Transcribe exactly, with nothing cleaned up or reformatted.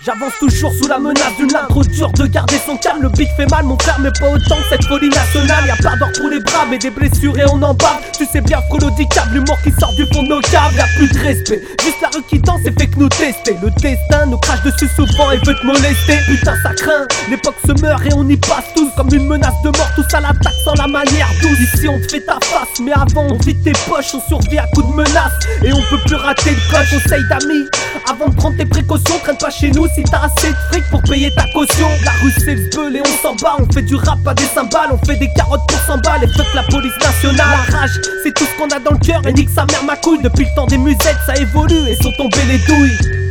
J'avance toujours sous la menace d'une intro dure de garder son calme. Le beat fait mal mon frère mais pas autant que cette folie nationale. Y'a pas d'or pour les bras mais des blessures et on en bave. Tu sais bien frôle du câble, l'humour qui sort du fond de nos caves. Y'a plus de respect, juste la rue qui danse et fait que nous tester. Le destin nous crache dessus souvent et veut te molester. Putain ça craint, l'époque se meurt et on y passe tous comme une menace de mort. Tous à l'attaque sans la manière douce. Ici on te fait ta face mais avant on vide tes poches. On survit à coups de menaces et on peut plus rater le code. Conseil d'amis, avant de prendre tes précautions, traîne pas chez nous si t'as assez de fric pour payer ta caution. La rue c'est le beul et on s'en bat. On fait du rap pas des cymbales, on fait des carottes pour cent balles. Et fuck la police nationale. La rage c'est tout ce qu'on a dans le cœur et nique sa mère ma couille. Depuis le temps des musettes ça évolue et sont tombées les douilles.